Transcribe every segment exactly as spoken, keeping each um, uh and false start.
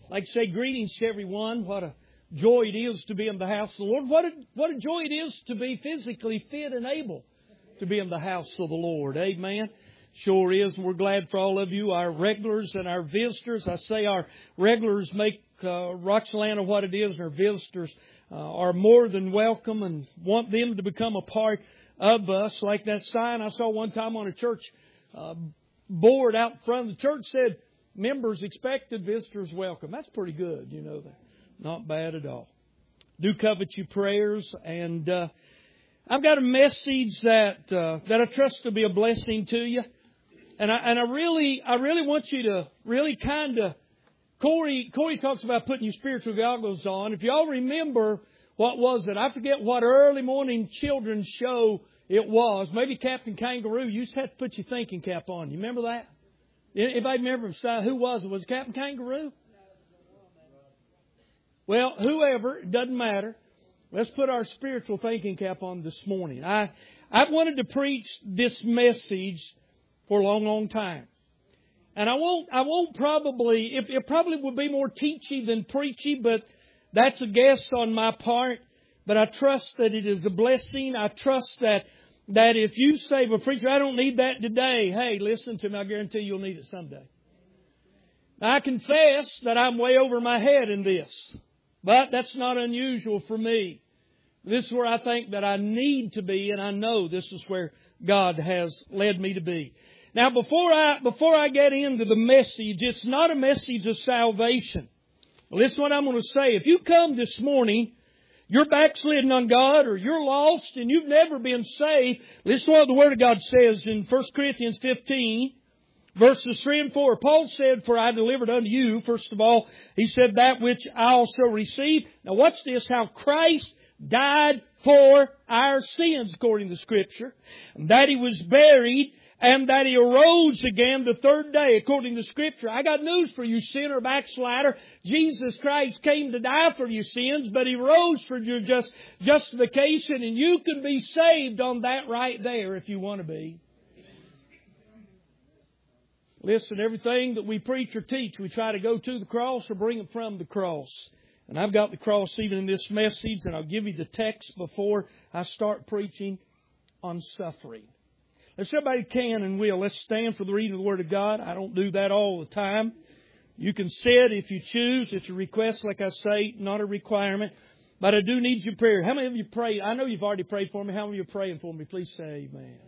I'd like to say greetings to everyone. What a joy it is to be in the house of the Lord. What a, what a joy it is to be physically fit and able to be in the house of the Lord. Amen. Sure is. And we're glad for all of you, our regulars and our visitors. I say our regulars make uh, Roxalana what it is, and our visitors uh, are more than welcome and want them to become a part of us. Like that sign I saw one time on a church uh, board out in front of the church said, members expected, visitors welcome. That's pretty good, you know. Not bad at all. Do covet your prayers, and uh, I've got a message that uh, that I trust to be a blessing to you. And I and I really I really want you to really kind of Corey Corey talks about putting your spiritual goggles on. If y'all remember, what was it? I forget what early morning children's show it was. Maybe Captain Kangaroo. You just had to put your thinking cap on. You remember that? Anybody remember who was it? Was it Captain Kangaroo? Well, whoever, it doesn't matter. Let's put our spiritual thinking cap on this morning. I I've wanted to preach this message for a long, long time. And I won't I won't probably it, it probably will be more teachy than preachy, but that's a guess on my part. But I trust that it is a blessing. I trust that That if you say, well, preacher, I don't need that today. Hey, listen to me. I guarantee you'll need it someday. Now, I confess that I'm way over my head in this. But that's not unusual for me. This is where I think that I need to be, and I know this is where God has led me to be. Now, before I, before I get into the message, it's not a message of salvation. Well, this is what I'm going to say. If you come this morning, you're backslidden on God, or you're lost and you've never been saved, listen to what the Word of God says in First Corinthians fifteen, verses three and four. Paul said, for I delivered unto you, first of all, he said, that which I also received. Now watch this, how Christ died for our sins, according to Scripture, and that He was buried, and that He arose again the third day, according to Scripture. I got news for you, sinner, backslider. Jesus Christ came to die for your sins, but He rose for your just, justification, and you can be saved on that right there if you want to be. Listen, everything that we preach or teach, we try to go to the cross or bring it from the cross. And I've got the cross even in this message, and I'll give you the text before I start preaching on suffering. If somebody can and will, let's stand for the reading of the Word of God. I don't do that all the time. You can sit if you choose. It's a request, like I say, not a requirement. But I do need your prayer. How many of you pray? I know you've already prayed for me. How many of you are praying for me? Please say amen.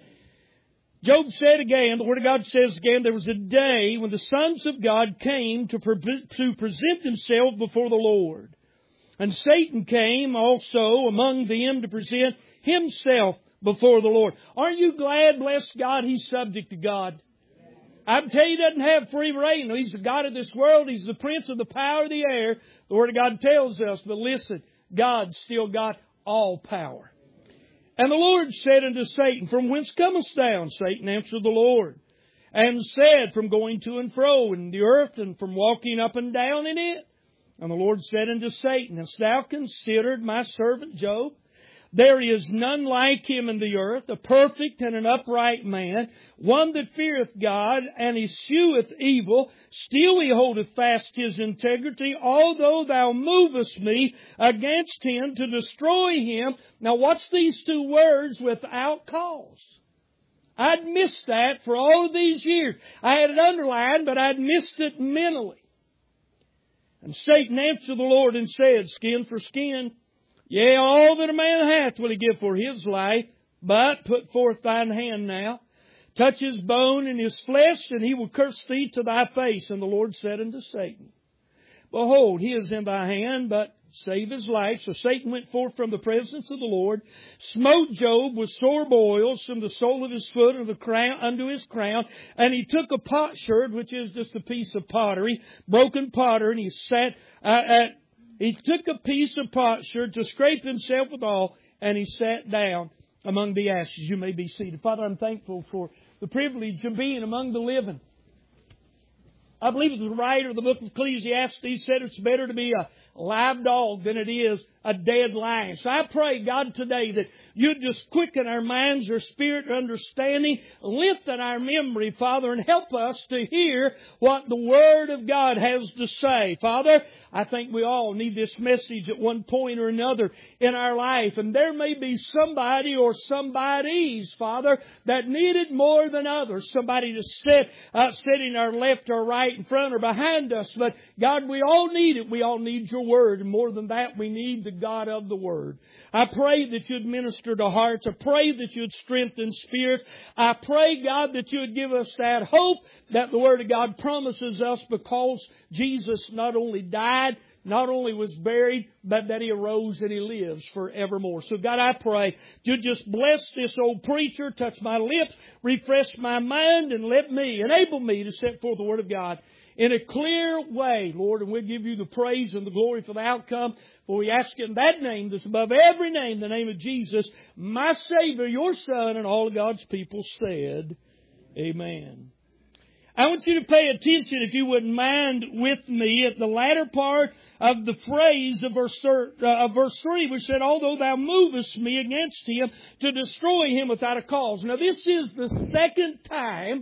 Job said again, the Word of God says again, there was a day when the sons of God came to, pre- to present themselves before the Lord. And Satan came also among them to present himself before the Lord. Aren't you glad, bless God, He's subject to God? I tell you, He doesn't have free reign. He's the God of this world. He's the prince of the power of the air. The Word of God tells us. But listen, God's still got all power. And the Lord said unto Satan, from whence comest thou? And Satan answered the Lord, and said, from going to and fro in the earth, and from walking up and down in it. And the Lord said unto Satan, hast thou considered my servant Job? There is none like him in the earth, a perfect and an upright man, one that feareth God, and escheweth evil. Still he holdeth fast his integrity, although thou movest me against him to destroy him. Now watch these two words, without cause. I'd missed that for all of these years. I had it underlined, but I'd missed it mentally. And Satan answered the Lord and said, skin for skin. Yea, all that a man hath will he give for his life. But put forth thine hand now. Touch his bone and his flesh, and he will curse thee to thy face. And the Lord said unto Satan, behold, he is in thy hand, but save his life. So Satan went forth from the presence of the Lord, smote Job with sore boils from the sole of his foot unto the crown, unto his crown. And he took a potsherd, which is just a piece of pottery, broken pottery, and he sat uh, at He took a piece of potsherd to scrape himself withal, and he sat down among the ashes. You may be seated. Father, I'm thankful for the privilege of being among the living. I believe the writer of the book of Ecclesiastes said it's better to be a live dog than it is a dead lion. So I pray, God, today that You'd just quicken our minds, our spirit, our understanding, lengthen our memory, Father, and help us to hear what the Word of God has to say. Father, I think we all need this message at one point or another in our life. And there may be somebody or somebodies, Father, that need it more than others. Somebody to sit, uh, sitting our left or right, in front or behind us. But God, we all need it. We all need Your Word. And more than that, we need the God of the Word. I pray that You'd minister to hearts. I pray that You'd strengthen spirits. I pray, God, that You'd give us that hope that the Word of God promises us, because Jesus not only died, not only was buried, but that He arose and He lives forevermore. So God, I pray You'd just bless this old preacher, touch my lips, refresh my mind, and let me, enable me to set forth the Word of God in a clear way, Lord, and we'll give You the praise and the glory for the outcome. For we ask it in that name that's above every name, the name of Jesus, my Savior, Your Son, and all of God's people said, Amen. I want you to pay attention, if you wouldn't mind, with me at the latter part of the phrase of verse, uh, of verse three, which said, although Thou movest me against him to destroy him without a cause. Now this is the second time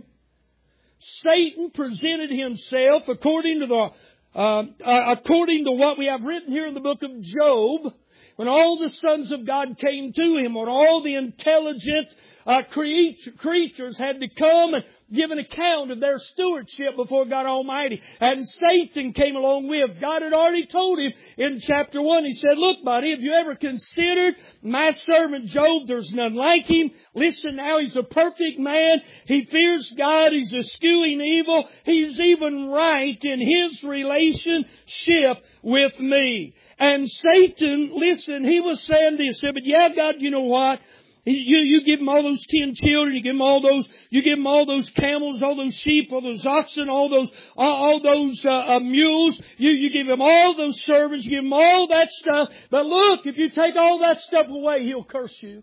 Satan presented himself according to the uh, uh, according to what we have written here in the book of Job, when all the sons of God came to him, when all the intelligent uh, creature, creatures had to come and give an account of their stewardship before God Almighty. And Satan came along with. God had already told him in chapter one, He said, look, buddy, have you ever considered my servant Job? There's none like him. Listen now, he's a perfect man. He fears God. He's eschewing evil. He's even right in his relationship with me. And Satan, listen, he was saying this. He said, but yeah, God, you know what? You, you give him all those ten children, you give him all those, you give him all those camels, all those sheep, all those oxen, all those, all, all those, uh, uh, mules. You, you give him all those servants, you give him all that stuff. But look, if you take all that stuff away, He'll curse you.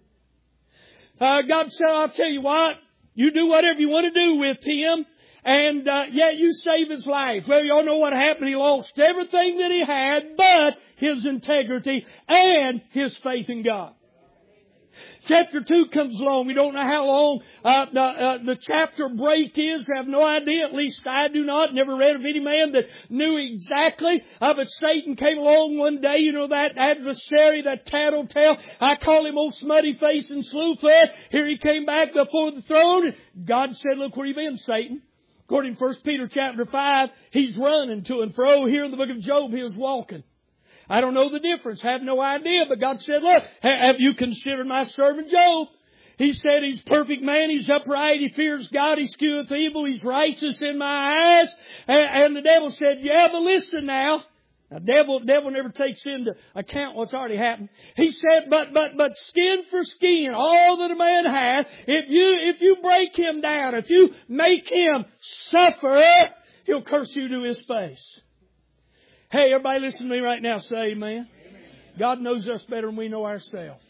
Uh, God said, I'll tell you what, you do whatever you want to do with him. And, uh, yeah, you save his life. Well, y'all know what happened. He lost everything that he had, but his integrity and his faith in God. Chapter two comes along. We don't know how long uh, the, uh, the chapter break is. We have no idea. At least I do not. Never read of any man that knew exactly. Uh, but Satan came along one day. You know, that adversary, that tattletale. I call him old smutty face and slewfoot. Here he came back before the throne. And God said, look where you been, Satan. According to First Peter chapter five, he's running to and fro. Here in the book of Job, he was walking. I don't know the difference. Have no idea. But God said, look, have you considered my servant Job? He said he's a perfect man. He's upright. He fears God. He skeweth evil. He's righteous in my eyes. And the devil said, yeah, but listen now. Now, devil, devil never takes into account what's already happened. He said, but, but, but skin for skin, all that a man has, if you, if you break him down, if you make him suffer, he'll curse you to his face. Hey, everybody listen to me right now. Say amen. Amen. God knows us better than we know ourselves.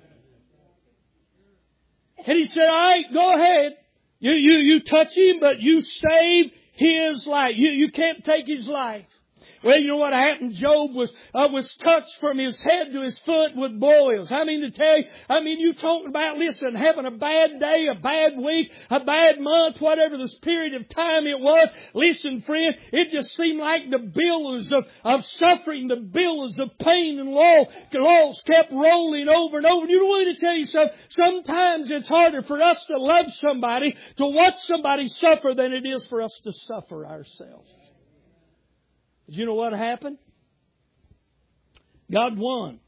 And He said, all right, go ahead. You, you, you touch him, but you save his life. You, you can't take his life. Well, you know what happened? Job was uh, was touched from his head to his foot with boils. I mean to tell you, I mean, you talking about, listen, having a bad day, a bad week, a bad month, whatever this period of time it was. Listen, friend, it just seemed like the billows of, of suffering, the billows of pain and loss, loss kept rolling over and over. And you know what, to tell you something? Sometimes it's harder for us to love somebody, to watch somebody suffer, than it is for us to suffer ourselves. Did you know what happened? God won.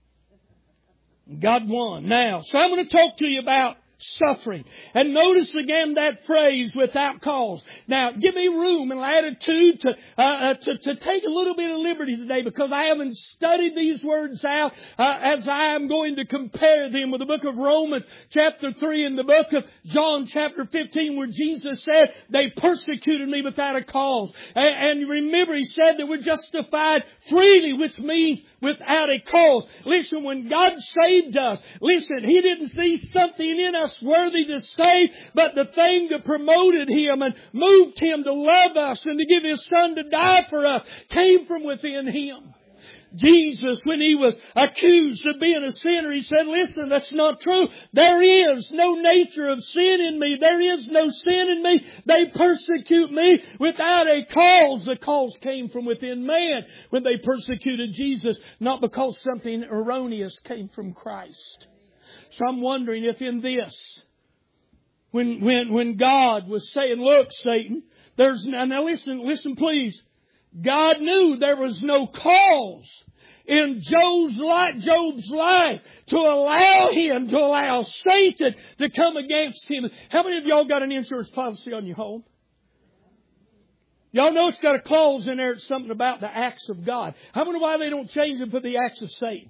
God won. Now, so I'm going to talk to you about suffering. And notice again that phrase, without cause. Now, give me room and latitude to, uh, uh, to, to take a little bit of liberty today, because I haven't studied these words out uh, as I am going to compare them with the book of Romans chapter three and the book of John chapter fifteen, where Jesus said, they persecuted me without a cause. And, and remember, He said that we're justified freely, which means without a cause. Listen, when God saved us, listen, He didn't see something in us worthy to save, but the thing that promoted Him and moved Him to love us and to give His Son to die for us came from within Him. Jesus, when He was accused of being a sinner, He said, listen, that's not true. There is no nature of sin in me. There is no sin in me. They persecute me without a cause. The cause came from within man when they persecuted Jesus, not because something erroneous came from Christ. So I'm wondering if in this, when, when, when God was saying, look, Satan, there's, now, now listen, listen please. God knew there was no cause in Job's life, Job's life to allow him, to allow Satan to come against him. How many of y'all got an insurance policy on your home? Y'all know it's got a clause in there. It's something about the acts of God. I wonder why they don't change it for the acts of Satan.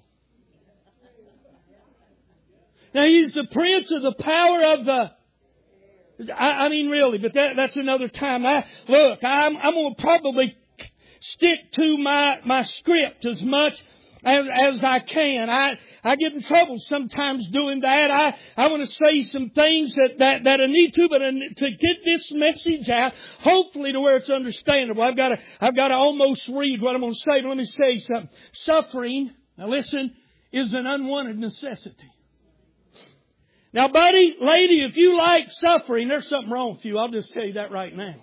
Now, he's the prince of the power of the... I, I mean, really, but that, that's another time. I, look, I'm, I'm going to probably stick to my, my script as much as, as I can. I, I get in trouble sometimes doing that. I, I want to say some things that, that, that I need to, but I, to get this message out, hopefully to where it's understandable, I've got to, I've got to almost read what I'm going to say, but let me say something. Suffering, now listen, is an unwanted necessity. Now, buddy, lady, if you like suffering, there's something wrong with you. I'll just tell you that right now.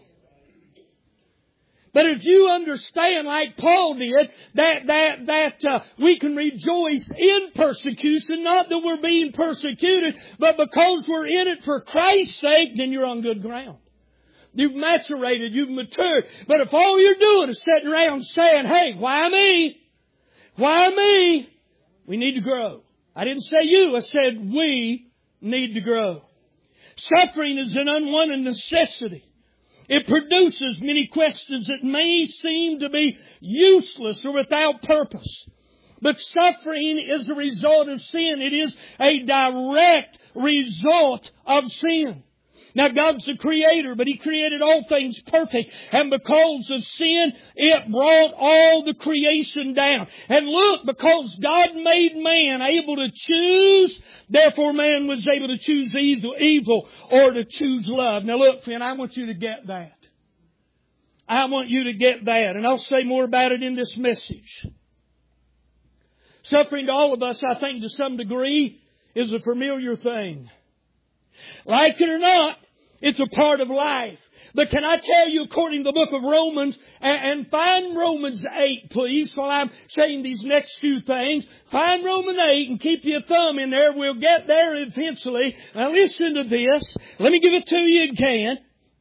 But if you understand, like Paul did, that that that uh, we can rejoice in persecution, not that we're being persecuted, but because we're in it for Christ's sake, then you're on good ground. You've maturated, you've matured. But if all you're doing is sitting around saying, hey, why me? Why me? We need to grow. I didn't say you, I said we need to grow. Suffering is an unwanted necessity. It produces many questions that may seem to be useless or without purpose. But suffering is a result of sin. It is a direct result of sin. Now, God's the Creator, but He created all things perfect. And because of sin, it brought all the creation down. And look, because God made man able to choose, therefore man was able to choose evil, evil or to choose love. Now look, friend, I want you to get that. I want you to get that. And I'll say more about it in this message. Suffering to all of us, I think, to some degree, is a familiar thing. Like it or not, it's a part of life. But can I tell you, according to the book of Romans, and, and find Romans eight, please, while I'm saying these next few things. Find Romans eight and keep your thumb in there. We'll get there eventually. Now listen to this. Let me give it to you again.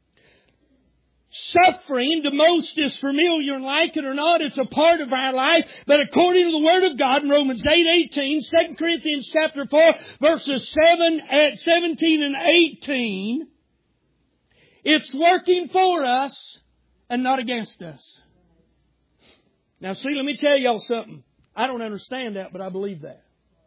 Suffering, to most, is familiar, and like it or not, it's a part of our life. But according to the Word of God in Romans eight eighteen, Second Corinthians chapter four, verses seven, seventeen and eighteen, it's working for us and not against us. Now see, let me tell y'all something. I don't understand that, but I believe that.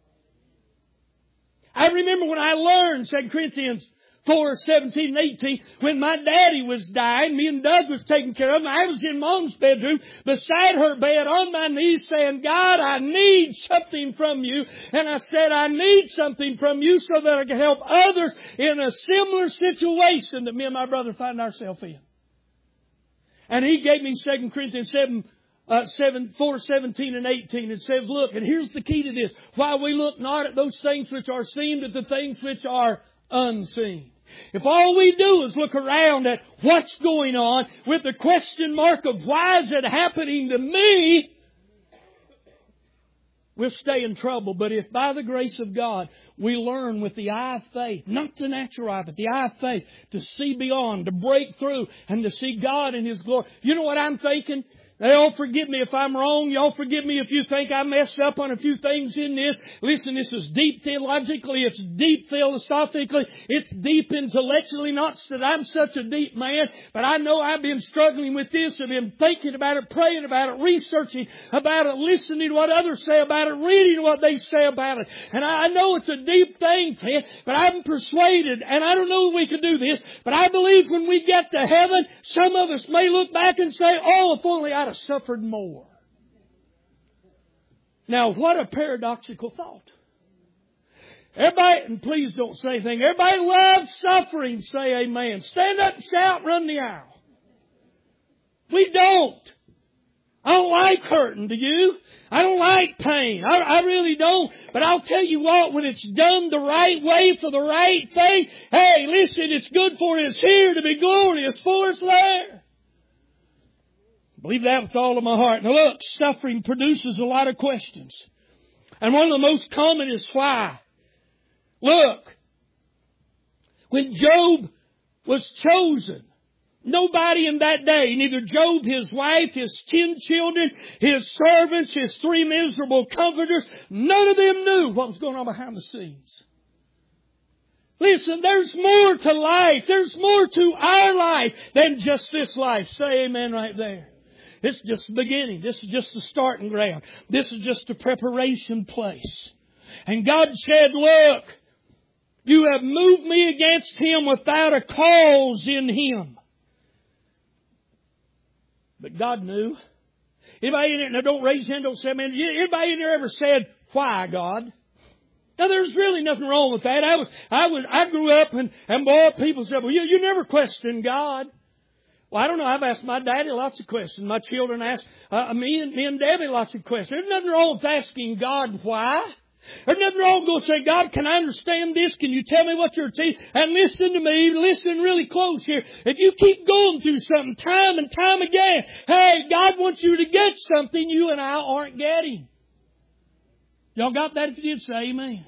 I remember when I learned Second Corinthians four, seventeen and eighteen, when my daddy was dying, me and Doug was taking care of him. I was in Mom's bedroom beside her bed on my knees saying, God, I need something from you. And I said, I need something from you so that I can help others in a similar situation that me and my brother find ourselves in. And he gave me Second Corinthians seven, uh, seven, four, seventeen and eighteen. It says, look, and here's the key to this. While we look not at those things which are seen, but the things which are unseen. If all we do is look around at what's going on with the question mark of why is it happening to me, we'll stay in trouble. But if by the grace of God we learn with the eye of faith, not the natural eye, but the eye of faith, to see beyond, to break through, and to see God in His glory. You know what I'm thinking? Now, y'all forgive me if I'm wrong. Y'all forgive me if you think I messed up on a few things in this. Listen, this is deep theologically. It's deep philosophically. It's deep intellectually. Not that I'm such a deep man, but I know I've been struggling with this. I've been thinking about it, praying about it, researching about it, listening to what others say about it, reading what they say about it. And I know it's a deep thing, friend, but I'm persuaded, and I don't know if we can do this, but I believe when we get to heaven, some of us may look back and say, oh, if only I'd have suffered more. Now, what a paradoxical thought. Everybody, and please don't say anything, everybody loves suffering, say amen. Stand up and shout, run the aisle. We don't. I don't like hurting, do you? I don't like pain. I, I really don't. But I'll tell you what, when it's done the right way for the right thing, hey, listen, it's good for us here to be glorious for us there. Believe that with all of my heart. Now look, suffering produces a lot of questions. And one of the most common is why. Look, when Job was chosen, nobody in that day, neither Job, his wife, his ten children, his servants, his three miserable comforters, none of them knew what was going on behind the scenes. Listen, there's more to life. There's more to our life than just this life. Say amen right there. This is just the beginning. This is just the starting ground. This is just a preparation place. And God said, look, you have moved me against him without a cause in him. But God knew. Anybody in there, now don't raise your hand, don't say, man, anybody in there ever said, why, God? Now there's really nothing wrong with that. I was, I was, I grew up and, and boy, people said, well, you, you never questioned God. Well, I don't know. I've asked my daddy lots of questions. My children ask uh, me and me and Debbie lots of questions. There's nothing wrong with asking God why. There's nothing wrong with going to say, God, can I understand this? Can you tell me what you're teaching? And listen to me. Listen really close here. If you keep going through something time and time again, hey, God wants you to get something you and I aren't getting. Y'all got that? If you did, say amen.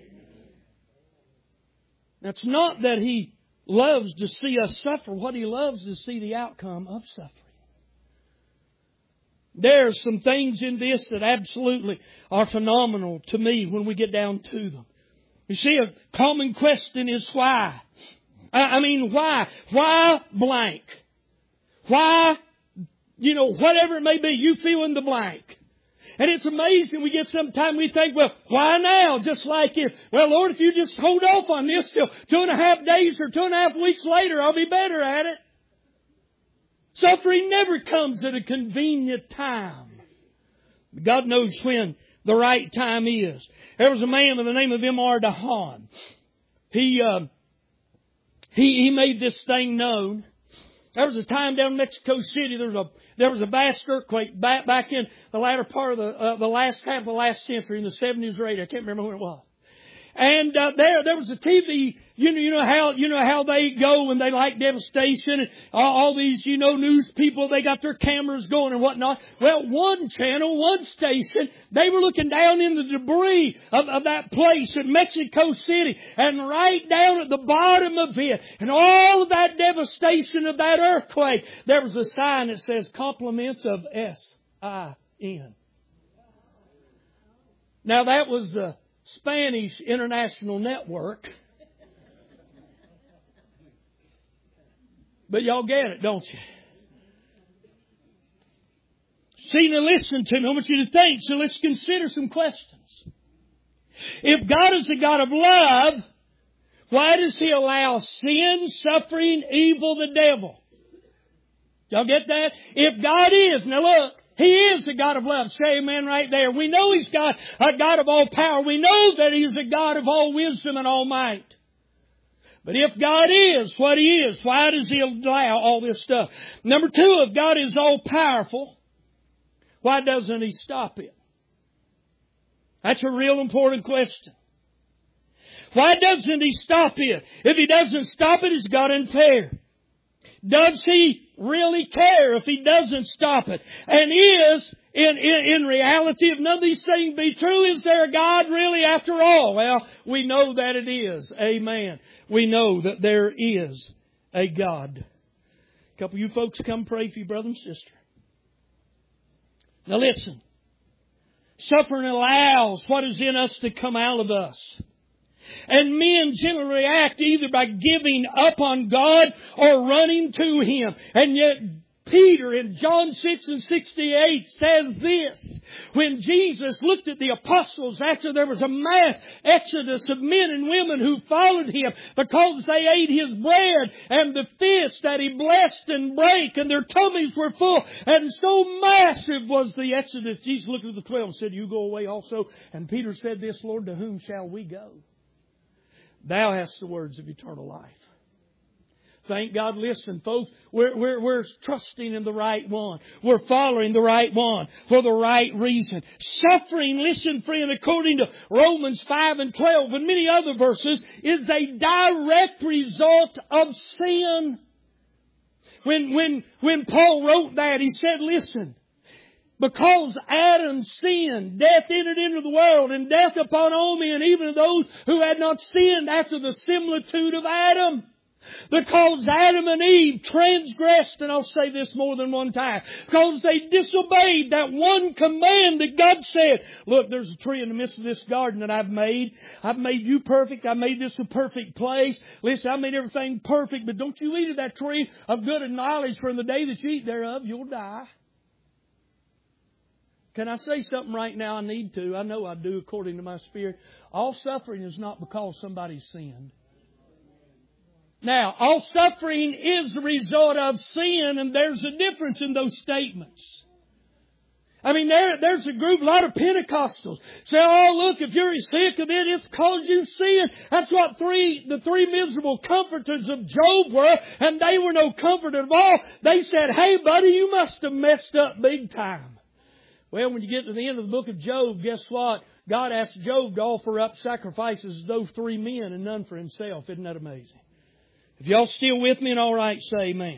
That's not that He loves to see us suffer. What He loves is to see the outcome of suffering. There are some things in this that absolutely are phenomenal to me when we get down to them. You see, a common question is why. I mean, why? Why blank? Why, you know, whatever it may be, you fill in the blank. And it's amazing. We get sometime we think, well, why now? Just like if, well, Lord, if you just hold off on this till two and a half days or two and a half weeks later, I'll be better at it. Suffering never comes at a convenient time. God knows when the right time is. There was a man by the name of M R DeHaan. He, uh, he, he made this thing known. There was a time down in Mexico City, there was a, there was a vast earthquake back, back in the latter part of the, uh, the last half of the last century, in the seventies or eighties. I can't remember when it was. And, uh, there, there was a T V, you know, you know how, you know how they go when they like devastation and all, all these, you know, news people, they got their cameras going and whatnot. Well, one channel, one station, they were looking down in the debris of, of that place in Mexico City, and right down at the bottom of it, and all of that devastation of that earthquake, there was a sign that says compliments of S I N. Now that was the Spanish International Network. But y'all get it, don't you? See, now listen to me. I want you to think. So let's consider some questions. If God is a God of love, why does He allow sin, suffering, evil, the devil? Y'all get that? If God is, now look, He is a God of love. Say amen right there. We know He's God, a God of all power. We know that He's a God of all wisdom and all might. But if God is what He is, why does He allow all this stuff? Number two, if God is all powerful, why doesn't He stop it? That's a real important question. Why doesn't He stop it? If He doesn't stop it, is God unfair? Does He really care if He doesn't stop it? And is, in, in, in reality, if none of these things be true, is there a God really after all? Well, we know that it is. Amen. We know that there is a God. A couple of you folks come pray for your brother and sister. Now listen. Suffering allows what is in us to come out of us. And men generally react either by giving up on God or running to Him. And yet Peter in John six and sixty-eight says this. When Jesus looked at the apostles after there was a mass exodus of men and women who followed Him because they ate His bread and the fish that He blessed and brake, and their tummies were full. And so massive was the exodus. Jesus looked at the twelve and said, "You go away also." And Peter said this, "Lord, to whom shall we go? Thou hast the words of eternal life. Thank God, listen, folks, we're, we're, we're trusting in the right one. We're following the right one for the right reason. Suffering, listen, friend, according to Romans five and twelve and many other verses, is a direct result of sin. When, when, when Paul wrote that, he said, listen, because Adam sinned, death entered into the world, and death upon all men, even those who had not sinned after the similitude of Adam. Because Adam and Eve transgressed, and I'll say this more than one time, because they disobeyed that one command that God said, look, there's a tree in the midst of this garden that I've made. I've made you perfect. I made this a perfect place. Listen, I made everything perfect, but don't you eat of that tree of good and knowledge, for in the day that you eat thereof, you'll die. Can I say something right now? I need to. I know I do according to my spirit. All suffering is not because somebody sinned. Now, all suffering is the result of sin, and there's a difference in those statements. I mean, there, there's a group, a lot of Pentecostals say, oh, look, if you're sick of it, it's because you sin. That's what three, the three miserable comforters of Job were, and they were no comfort at all. They said, hey, buddy, you must have messed up big time. Well, when you get to the end of the book of Job, guess what? God asked Job to offer up sacrifices to those three men and none for himself. Isn't that amazing? If y'all still with me and all right, say amen.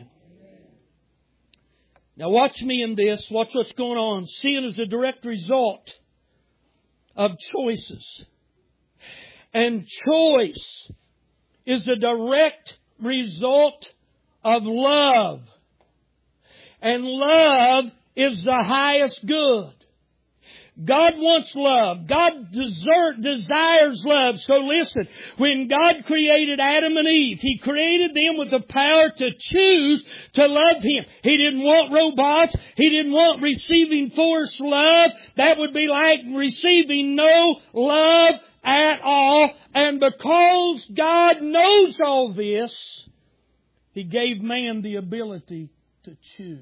Now watch me in this. Watch what's going on. Sin is a direct result of choices. And choice is a direct result of love. And love is the highest good. God wants love. God desert, desires love. So listen, when God created Adam and Eve, He created them with the power to choose to love Him. He didn't want robots. He didn't want receiving forced love. That would be like receiving no love at all. And because God knows all this, He gave man the ability to choose.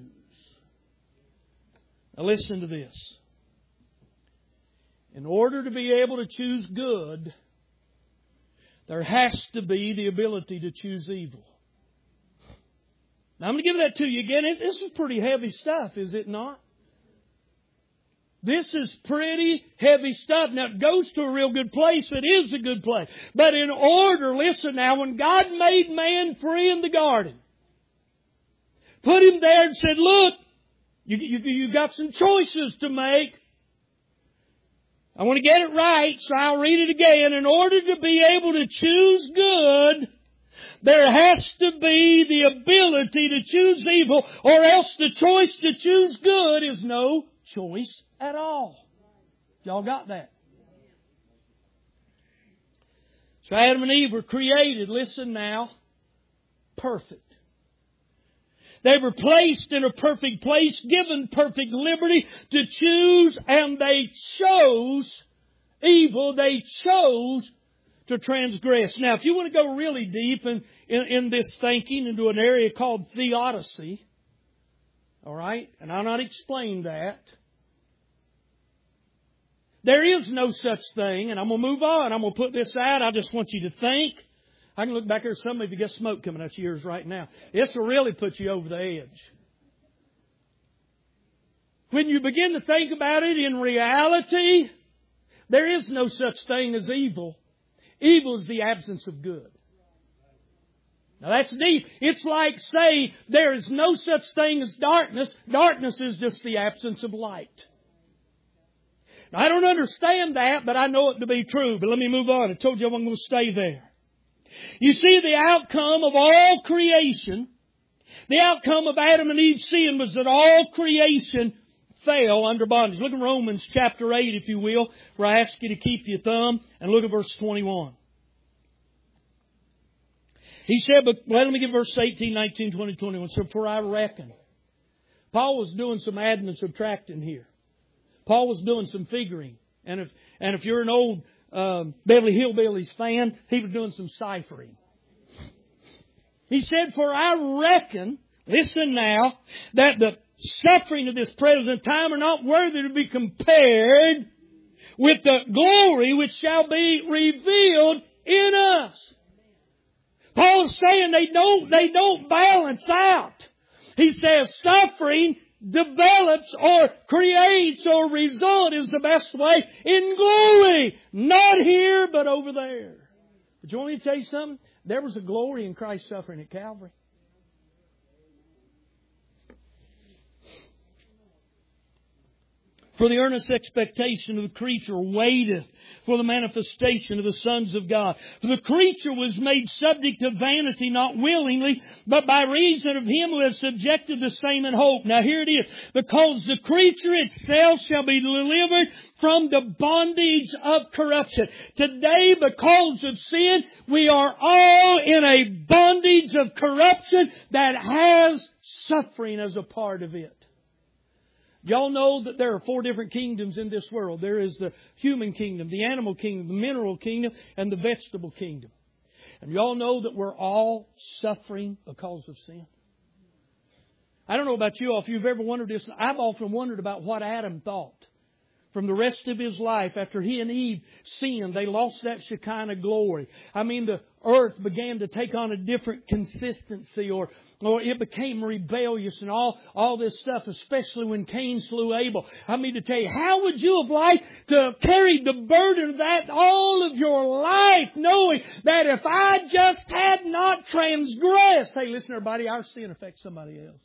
Now listen to this. In order to be able to choose good, there has to be the ability to choose evil. Now I'm going to give that to you again. This is pretty heavy stuff, is it not? This is pretty heavy stuff. Now it goes to a real good place. It is a good place. But in order, listen now, when God made man free in the garden, put him there and said, look, you, you, you got some choices to make. I want to get it right, so I'll read it again. In order to be able to choose good, there has to be the ability to choose evil, or else the choice to choose good is no choice at all. Y'all got that? So Adam and Eve were created, listen now, perfect. They were placed in a perfect place, given perfect liberty to choose, and they chose evil. They chose to transgress. Now, if you want to go really deep in, in, in this thinking into an area called theodicy, all right, and I'll not explain that. There is no such thing, and I'm going to move on. I'm going to put this out. I just want you to think. I can look back there, some of you got smoke coming out your ears right now. This will really put you over the edge. When you begin to think about it, in reality, there is no such thing as evil. Evil is the absence of good. Now that's deep. It's like saying there is no such thing as darkness. Darkness is just the absence of light. Now I don't understand that, but I know it to be true. But let me move on. I told you I'm going to stay there. You see, the outcome of all creation, the outcome of Adam and Eve's sin was that all creation fell under bondage. Look at Romans chapter eight, if you will, where I ask you to keep your thumb, and look at verse twenty-one. He said, but, well, let me give verse eighteen, nineteen, twenty, twenty-one. So, for I reckon. Paul was doing some adding and subtracting here. Paul was doing some figuring. And if, and if you're an old Um, Beverly Hillbillies fan, he was doing some ciphering. He said, for I reckon, listen now, that the suffering of this present time are not worthy to be compared with the glory which shall be revealed in us. Paul's saying they don't, they don't balance out. He says suffering develops or creates or result is the best way in glory. Not here, but over there. But you want me to tell you something? There was a glory in Christ's suffering at Calvary. For the earnest expectation of the creature waiteth for the manifestation of the sons of God. For the creature was made subject to vanity, not willingly, but by reason of Him who has subjected the same in hope. Now here it is. Because the creature itself shall be delivered from the bondage of corruption. Today, because of sin, we are all in a bondage of corruption that has suffering as a part of it. Y'all know that there are four different kingdoms in this world. There is the human kingdom, the animal kingdom, the mineral kingdom, and the vegetable kingdom. And y'all know that we're all suffering because of sin. I don't know about you all, if you've ever wondered this. I've often wondered about what Adam thought. From the rest of his life, after he and Eve sinned, they lost that Shekinah glory. I mean, the earth began to take on a different consistency, or or it became rebellious and all, all this stuff, especially when Cain slew Abel. I mean to tell you, how would you have liked to have carried the burden of that all of your life, knowing that if I just had not transgressed, hey, listen everybody, our sin affects somebody else.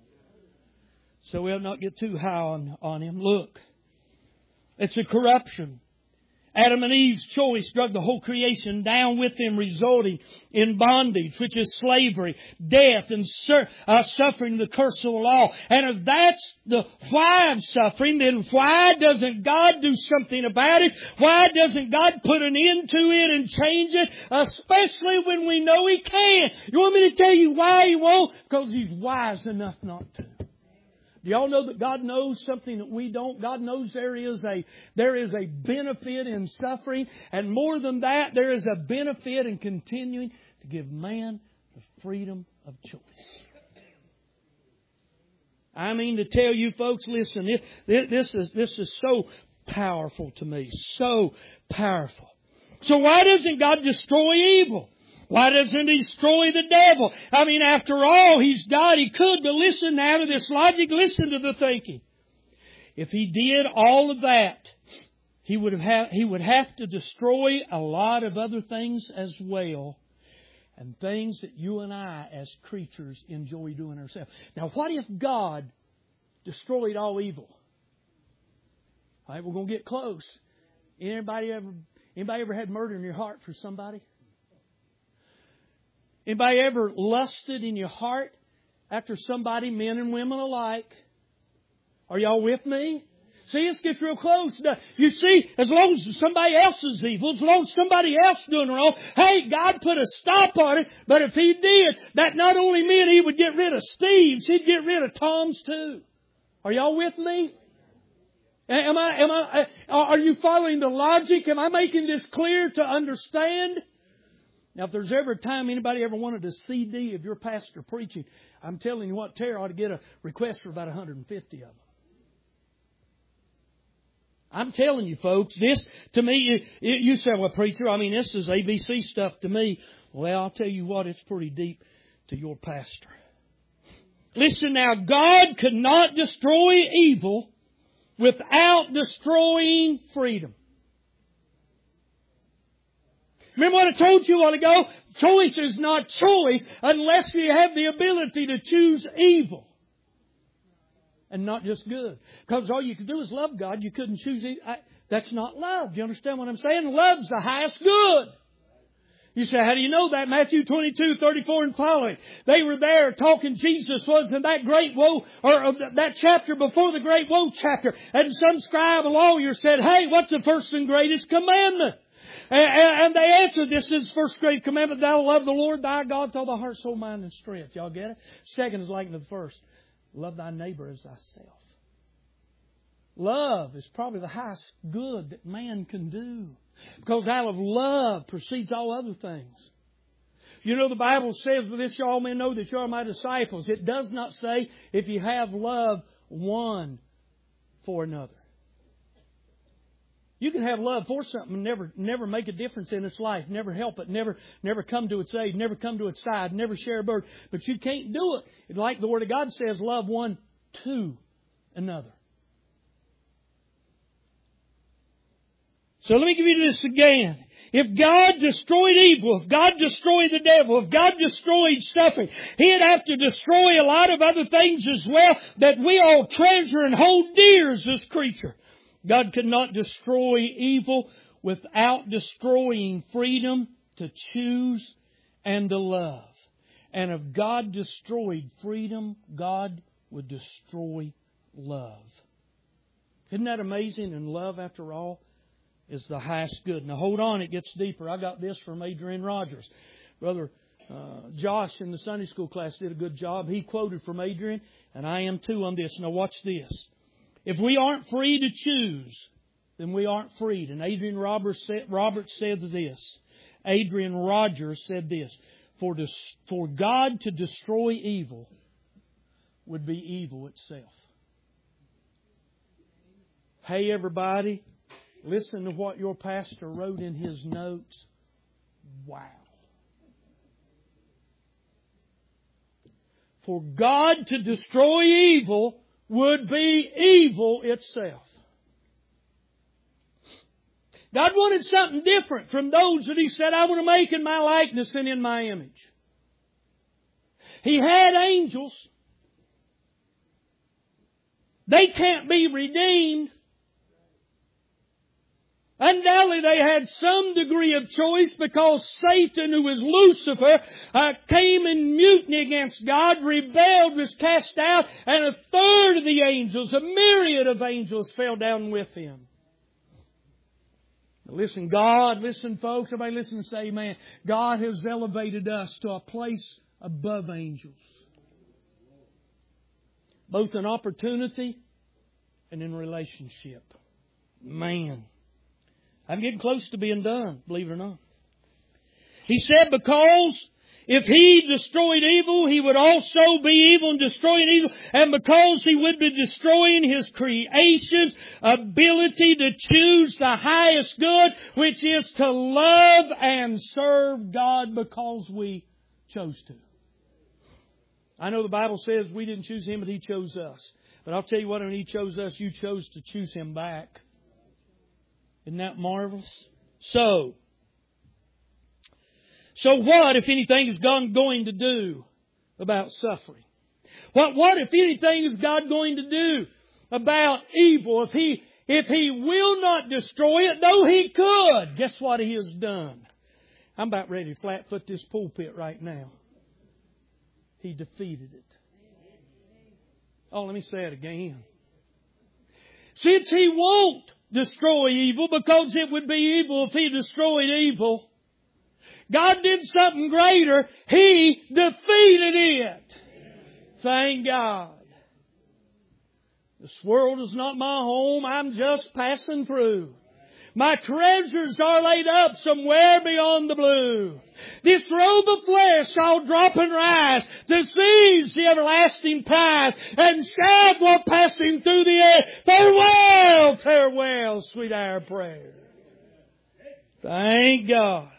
So we'll not get too high on, on him. Look. It's a corruption. Adam and Eve's choice drug the whole creation down with them, resulting in bondage, which is slavery, death, and sur- uh, suffering, the curse of the law. And if that's the why of suffering, then why doesn't God do something about it? Why doesn't God put an end to it and change it? Especially when we know He can. You want me to tell you why He won't? Because He's wise enough not to. Do y'all know that God knows something that we don't? God knows there is a there is a benefit in suffering. And more than that, there is a benefit in continuing to give man the freedom of choice. I mean to tell you folks, listen, this, this is this is so powerful to me. So powerful. So why doesn't God destroy evil? Why doesn't He destroy the devil? I mean, after all, He's God. He could, but listen now to this logic. Listen to the thinking. If He did all of that, He would have ha- He would have to destroy a lot of other things as well, and things that you and I, as creatures, enjoy doing ourselves. Now, what if God destroyed all evil? All right, we're going to get close. Anybody ever, anybody ever had murder in your heart for somebody? Anybody ever lusted in your heart after somebody, men and women alike? Are y'all with me? See, this gets real close. You see, as long as somebody else is evil, as long as somebody else is doing wrong, hey, God put a stop on it. But if He did, that not only meant He would get rid of Steve's, He'd get rid of Tom's too. Are y'all with me? Am I, am I, are you following the logic? Am I making this clear to understand? Now, if there's ever a time anybody ever wanted a C D of your pastor preaching, I'm telling you what, Tara ought to get a request for about one hundred fifty of them. I'm telling you, folks, this, to me, you, you say, well, preacher, I mean, this is A B C stuff to me. Well, I'll tell you what, it's pretty deep to your pastor. Listen now, God could not destroy evil without destroying freedom. Remember what I told you a while ago? Choice is not choice unless you have the ability to choose evil. And not just good. Because all you could do is love God. You couldn't choose it. That's not love. Do you understand what I'm saying? Love's the highest good. You say, how do you know that? Matthew twenty-two, thirty-four and following. They were there talking. Jesus was in that great woe, or, or that chapter before the great woe chapter. And some scribe or lawyer said, hey, what's the first and greatest commandment? And they answered, this is the first great commandment, thou love the Lord thy God with all thy heart, soul, mind, and strength. Y'all get it? Second is like to the first. Love thy neighbor as thyself. Love is probably the highest good that man can do. Because out of love proceeds all other things. You know, the Bible says, with this you all may know that you are my disciples. It does not say if you have love one for another. You can have love for something and never, never make a difference in its life, never help it, never, never come to its aid, never come to its side, never share a burden. But you can't do it. Like the Word of God says, love one to another. So let me give you this again. If God destroyed evil, if God destroyed the devil, if God destroyed suffering, He'd have to destroy a lot of other things as well that we all treasure and hold dear as this creature. God could not destroy evil without destroying freedom to choose and to love. And if God destroyed freedom, God would destroy love. Isn't that amazing? And love, after all, is the highest good. Now hold on, it gets deeper. I got this from Adrian Rogers. Brother uh, Josh in the Sunday school class did a good job. He quoted from Adrian, and I am too on this. Now watch this. If we aren't free to choose, then we aren't freed. And Adrian Roberts said, Roberts said this. Adrian Rogers said this. For, to, for God to destroy evil would be evil itself. Hey everybody, listen to what your pastor wrote in his notes. Wow. For God to destroy evil would be evil itself. God wanted something different from those that He said, I want to make in my likeness and in my image. He had angels. They can't be redeemed. Undoubtedly they had some degree of choice because Satan, who was Lucifer, uh, came in mutiny against God, rebelled, was cast out, and a third of the angels, a myriad of angels, fell down with him. Now listen, God, listen folks, everybody listen and say amen. God has elevated us to a place above angels. Both in opportunity and in relationship. Man. I'm getting close to being done, believe it or not. He said because if He destroyed evil, He would also be evil and destroying evil. And because He would be destroying His creation's ability to choose the highest good, which is to love and serve God because we chose to. I know the Bible says we didn't choose Him, but He chose us. But I'll tell you what, when He chose us, you chose to choose Him back. Isn't that marvelous? So, so what, if anything, is God going to do about suffering? What, what, if anything, is God going to do about evil? If He, if He will not destroy it, though He could, guess what He has done? I'm about ready to flat-foot this pulpit right now. He defeated it. Oh, let me say it again. Since He won't destroy evil, because it would be evil if He destroyed evil, God did something greater. He defeated it. Thank God. This world is not my home. I'm just passing through. My treasures are laid up somewhere beyond the blue. This robe of flesh shall drop and rise to seize the everlasting prize, and shall go passing through the air. Farewell, farewell, sweet hour prayer. Thank God.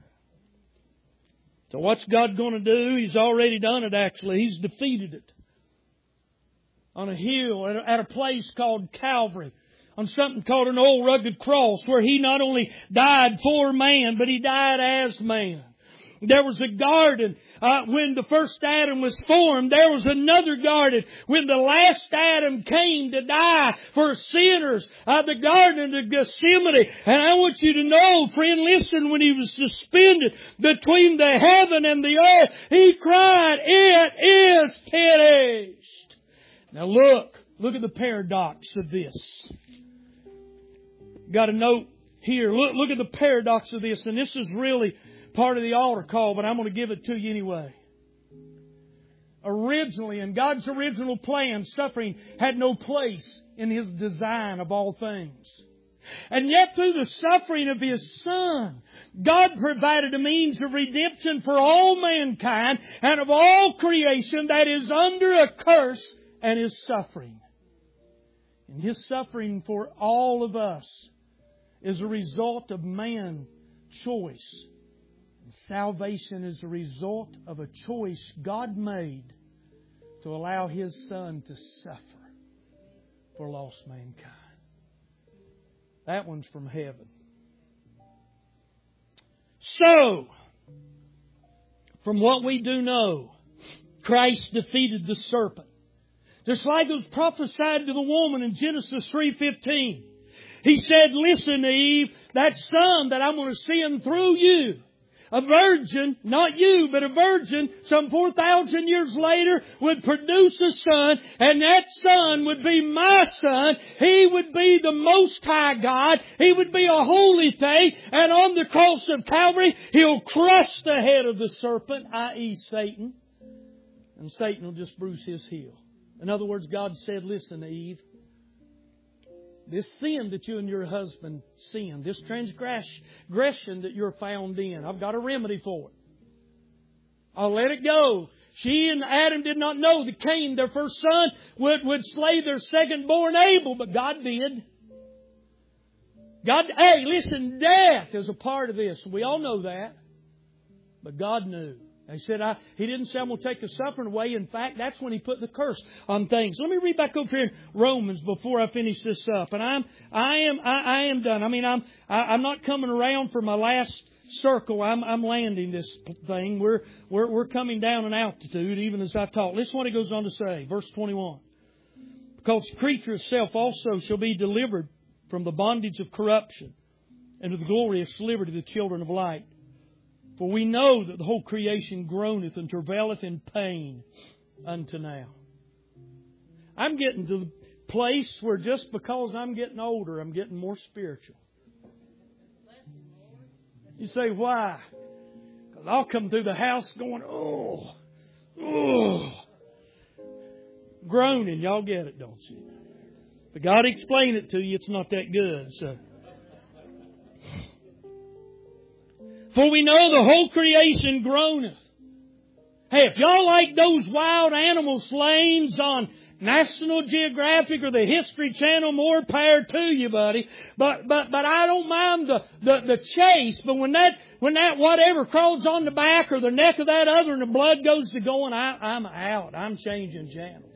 So what's God going to do? He's already done it actually. He's defeated it. On a hill at a place called Calvary. On something called an old rugged cross, where He not only died for man, but He died as man. There was a garden uh, when the first Adam was formed. There was another garden when the last Adam came to die for sinners. Uh, the garden of Gethsemane. And I want you to know, friend, listen, when He was suspended between the heaven and the earth, He cried, "It is finished." Now look, look at the paradox of this. Got a note here. Look, look at the paradox of this. And this is really part of the altar call, but I'm going to give it to you anyway. Originally, in God's original plan, suffering had no place in His design of all things. And yet through the suffering of His Son, God provided a means of redemption for all mankind and of all creation that is under a curse and is suffering. And His suffering for all of us is a result of man's choice. And salvation is a result of a choice God made to allow His Son to suffer for lost mankind. That one's from heaven. So, from what we do know, Christ defeated the serpent. Just like it was prophesied to the woman in Genesis three fifteen. He said, listen, Eve, that son that I'm going to send through you, a virgin, not you, but a virgin, some four thousand years later, would produce a son, and that son would be my son. He would be the Most High God. He would be a holy thing, and on the cross of Calvary, He'll crush the head of the serpent, that is. Satan, and Satan will just bruise his heel. In other words, God said, listen, Eve, this sin that you and your husband sinned, this transgression that you're found in, I've got a remedy for it. I'll let it go. She and Adam did not know that Cain, their first son, would, would slay their second-born Abel, but God did. God, hey, listen, death is a part of this. We all know that. But God knew. He said, I, He didn't say I'm going to take the suffering away. In fact, that's when He put the curse on things. Let me read back over here in Romans before I finish this up. And I'm, I am, I, I am done. I mean, I'm, I, I'm not coming around for my last circle. I'm, I'm landing this thing. We're, we're, we're coming down in altitude, even as I talk. Listen what He goes on to say, verse twenty-one. Because the creature itself also shall be delivered from the bondage of corruption and to the glorious liberty of the children of light. For we know that the whole creation groaneth and travaileth in pain unto now. I'm getting to the place where just because I'm getting older, I'm getting more spiritual. You say, why? Because I'll come through the house going, oh, oh, groaning. Y'all get it, don't you? But God explained it to you. It's not that good, so... For we know the whole creation groaneth. Hey, if y'all like those wild animal slayings on National Geographic or the History Channel, more power to you, buddy. But but but I don't mind the, the, the chase. But when that when that whatever crawls on the back or the neck of that other and the blood goes to going, I, I'm out. I'm changing channels.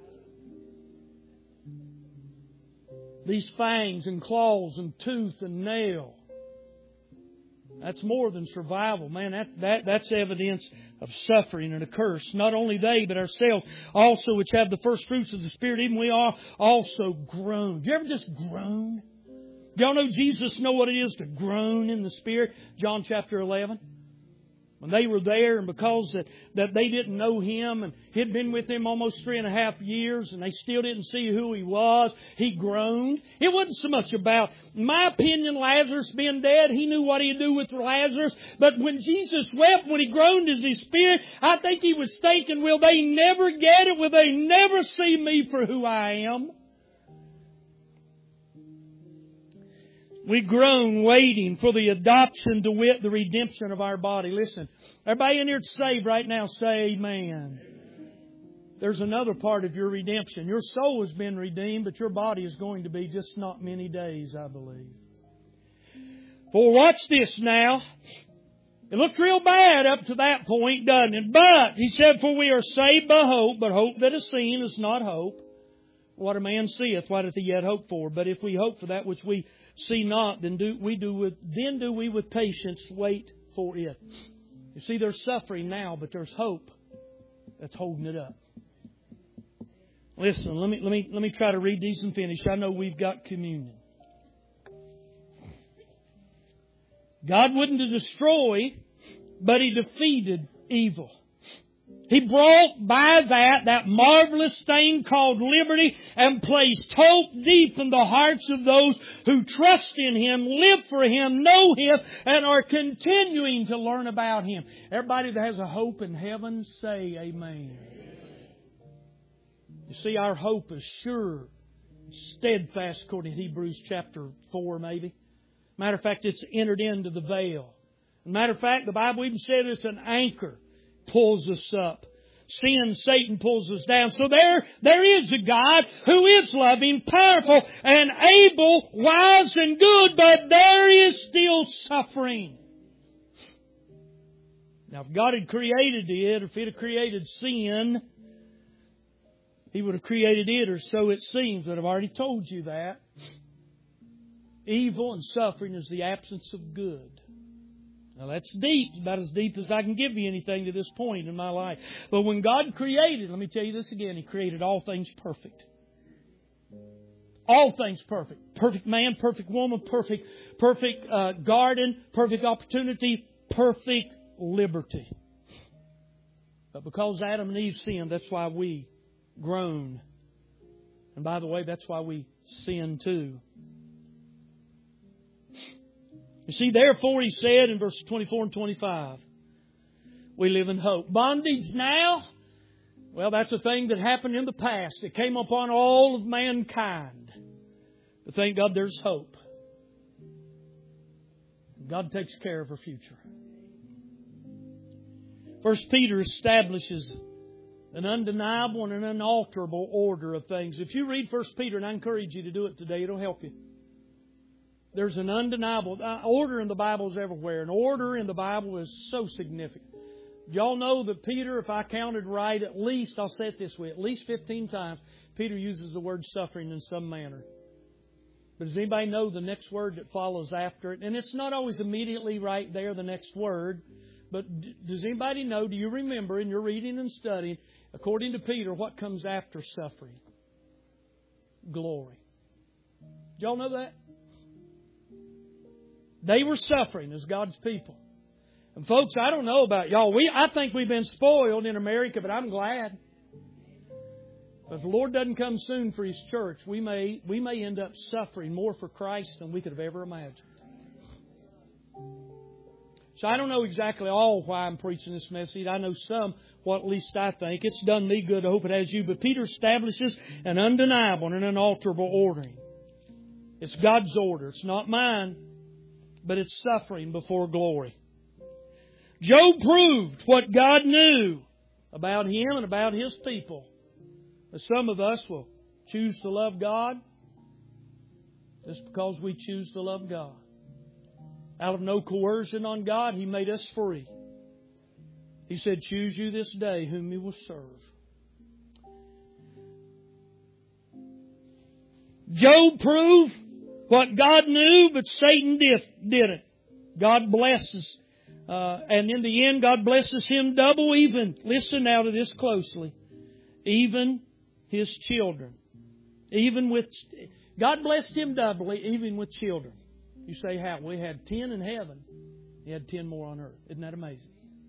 These fangs and claws and tooth and nail. That's more than survival, man. That, that, that's evidence of suffering and a curse. Not only they, but ourselves also, which have the first fruits of the Spirit, even we are also groan. Do you ever just groan? Do y'all know Jesus know what it is to groan in the Spirit? John chapter eleven. When they were there, and because that, that they didn't know Him, and He'd been with them almost three and a half years, and they still didn't see who He was, He groaned. It wasn't so much about, in my opinion, Lazarus being dead. He knew what He'd do with Lazarus. But when Jesus wept, when He groaned in His Spirit, I think He was thinking, will they never get it? Will they never see me for who I am? We groan waiting for the adoption, to wit, the redemption of our body. Listen, everybody in here saved right now, say amen. There's another part of your redemption. Your soul has been redeemed, but your body is going to be just not many days, I believe. For watch this now. It looks real bad up to that point, doesn't it? But, He said, for we are saved by hope, but hope that is seen is not hope. What a man seeth, what doth he yet hope for? But if we hope for that which we see not, then do we do with then do we with patience wait for it. You see, there's suffering now, but there's hope that's holding it up. Listen, let me let me let me try to read these and finish. I know we've got communion. God wouldn't destroy, but He defeated evil. He brought by that, that marvelous thing called liberty, and placed hope deep in the hearts of those who trust in Him, live for Him, know Him, and are continuing to learn about Him. Everybody that has a hope in heaven, say amen. You see, our hope is sure, steadfast, according to Hebrews chapter four, maybe. Matter of fact, it's entered into the veil. Matter of fact, the Bible even said it's an anchor. Pulls us up. sin, Satan pulls us down. So there, there is a God who is loving, powerful, and able, wise and good, but there is still suffering. Now, if God had created it, or if He'd have created sin, He would have created it, or so it seems, but I've already told you that. Evil and suffering is the absence of good. Now that's deep, it's about as deep as I can give you anything to this point in my life. But when God created, let me tell you this again, He created all things perfect. All things perfect. Perfect man, perfect woman, perfect, perfect uh, garden, perfect opportunity, perfect liberty. But because Adam and Eve sinned, that's why we groan. And by the way, that's why we sin too. You see, therefore, He said in verses twenty-four and twenty-five, we live in hope. Bondage now, well, that's a thing that happened in the past. It came upon all of mankind. But thank God there's hope. God takes care of our future. First Peter establishes an undeniable and an unalterable order of things. If you read First Peter, and I encourage you to do it today, it'll help you. There's an undeniable order in the Bible is everywhere. An order in the Bible is so significant. Y'all know that Peter, if I counted right, at least, I'll say it this way, at least fifteen times, Peter uses the word suffering in some manner. But does anybody know the next word that follows after it? And it's not always immediately right there, the next word. But does anybody know, do you remember in your reading and studying, according to Peter, what comes after suffering? Glory. Did y'all know that? They were suffering as God's people. And folks, I don't know about y'all. We, I think we've been spoiled in America, but I'm glad. But if the Lord doesn't come soon for His church, we may, we may end up suffering more for Christ than we could have ever imagined. So I don't know exactly all why I'm preaching this message. I know some, what at least I think. It's done me good. I hope it has you. But Peter establishes an undeniable and an unalterable ordering. It's God's order. It's not mine. But it's suffering before glory. Job proved what God knew about him and about His people. Some of us will choose to love God just because we choose to love God. Out of no coercion on God, He made us free. He said, choose you this day whom you will serve. Job proved what God knew, but Satan did, didn't. God blesses. Uh, and in the end, God blesses him double even. Listen now to this closely. Even his children. Even with... God blessed him doubly, even with children. You say, how? We had ten in heaven. He had ten more on earth. Isn't that amazing?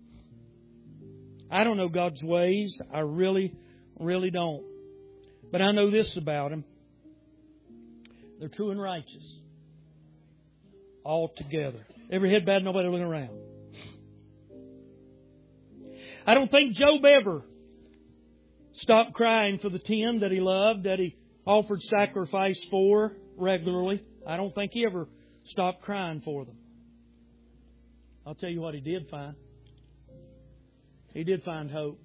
I don't know God's ways. I really, really don't. But I know this about Him. They're true and righteous. All together. Every head bowed, nobody looking around. I don't think Job ever stopped crying for the ten that he loved, that he offered sacrifice for regularly. I don't think he ever stopped crying for them. I'll tell you what he did find. He did find hope.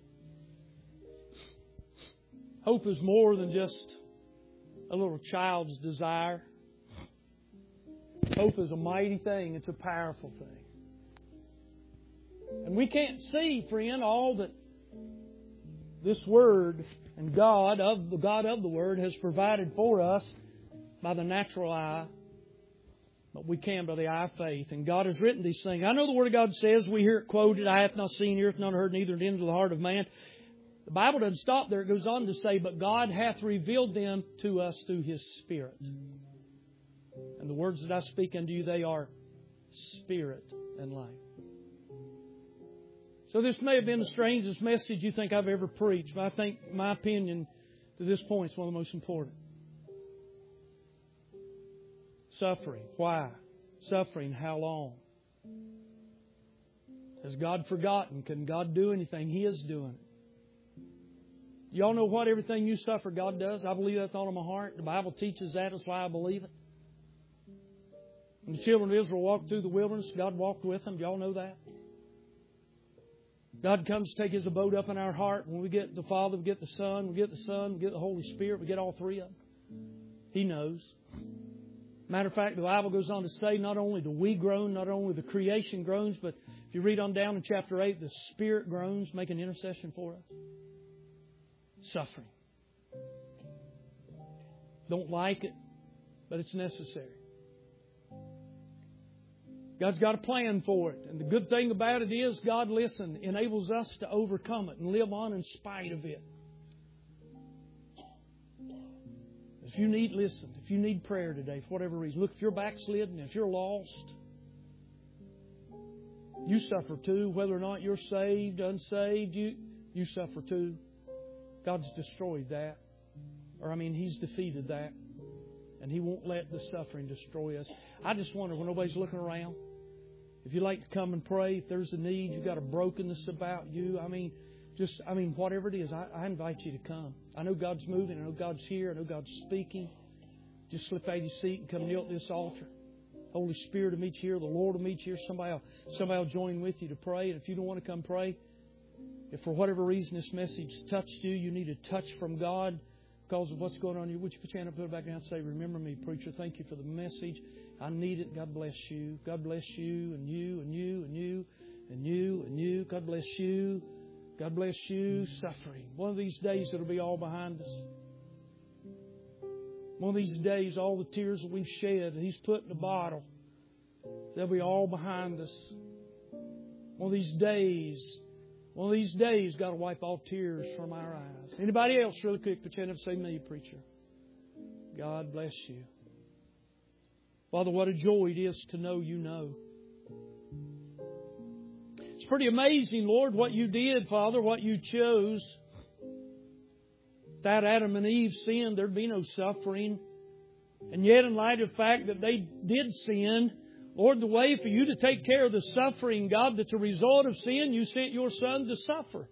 Hope is more than just a little child's desire. Hope is a mighty thing. It's a powerful thing. And we can't see, friend, all that this Word and God, of the God of the Word, has provided for us by the natural eye. But we can by the eye of faith. And God has written these things. I know the Word of God says, we hear it quoted, eye hath not seen, ear hath not heard, neither into the heart of man. The Bible doesn't stop there. It goes on to say, but God hath revealed them to us through His Spirit. And the words that I speak unto you, they are Spirit and life. So this may have been the strangest message you think I've ever preached, but I think my opinion to this point is one of the most important. Suffering. Why? Suffering. How long? Has God forgotten? Can God do anything? He is doing it. Y'all know what? Everything you suffer, God does. I believe that with all of my heart. The Bible teaches that. That's why I believe it. When the children of Israel walked through the wilderness, God walked with them. Do y'all know that? God comes to take His abode up in our heart. When we get the Father, we get the Son, we get the Son, we get the Holy Spirit, we get all three of them. He knows. Matter of fact, the Bible goes on to say not only do we groan, not only the creation groans, but if you read on down in chapter eight, the Spirit groans, making intercession for us. Suffering. Don't like it, but it's necessary. God's got a plan for it. And the good thing about it is God, listen, enables us to overcome it and live on in spite of it. If you need, listen, if you need prayer today for whatever reason, look, if you're backslidden, if you're lost, you suffer too. Whether or not you're saved, unsaved, you, you suffer too. God's destroyed that. Or, I mean, He's defeated that. And He won't let the suffering destroy us. I just wonder, when nobody's looking around, if you'd like to come and pray, if there's a need, you've got a brokenness about you, I mean, just, I mean, whatever it is, I, I invite you to come. I know God's moving. I know God's here. I know God's speaking. Just slip out of your seat and come kneel at this altar. Holy Spirit will meet you here. The Lord will meet you here. Somebody will, somebody will join with you to pray. And if you don't want to come pray, if for whatever reason this message touched you, you need a touch from God because of what's going on here, would you put your hand up, put it back down and say, remember me, preacher. Thank you for the message. I need it. God bless you. God bless you and you and you and you and you and you. God bless you. God bless you. Suffering. One of these days it'll be all behind us. One of these days, all the tears that we've shed, He's put in a bottle, they'll be all behind us. One of these days, one of these days, got to wipe all tears from our eyes. Anybody else, really quick, put your hand up and say, me, preacher. God bless you. Father, what a joy it is to know You know. It's pretty amazing, Lord, what You did, Father, what You chose. Without Adam and Eve sinned, there'd be no suffering. And yet, in light of the fact that they did sin, Lord, the way for You to take care of the suffering, God, that's a result of sin, You sent Your Son to suffer.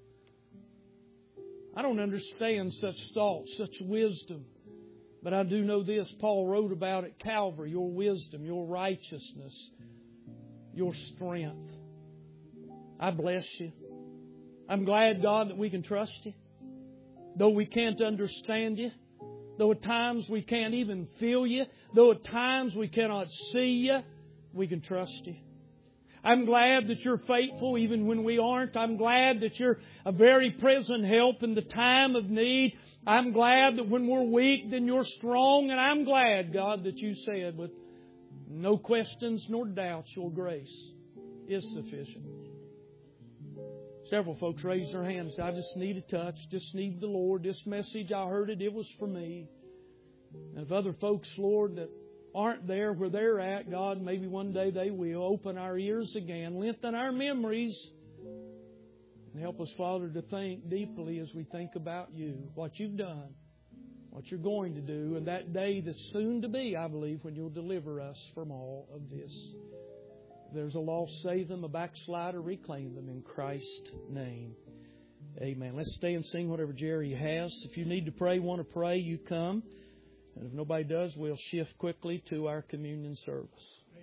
I don't understand such thoughts, such wisdom. But I do know this. Paul wrote about at Calvary, Your wisdom, Your righteousness, Your strength. I bless You. I'm glad, God, that we can trust You. Though we can't understand You. Though at times we can't even feel You. Though at times we cannot see You. We can trust You. I'm glad that You're faithful even when we aren't. I'm glad that You're a very present help in the time of need. I'm glad that when we're weak, then You're strong. And I'm glad, God, that You said with no questions nor doubts, Your grace is sufficient. Several folks raised their hands and said, I just need a touch, just need the Lord. This message, I heard it, it was for me. And if other folks, Lord, that aren't there where they're at, God, maybe one day they will. Open our ears again, lengthen our memories, and help us, Father, to think deeply as we think about You, what You've done, what You're going to do, and that day that's soon to be, I believe, when You'll deliver us from all of this. If there's a lost, save them, a backslider, reclaim them in Christ's name. Amen. Let's stay and sing whatever Jerry has. If you need to pray, want to pray, you come. And if nobody does, we'll shift quickly to our communion service.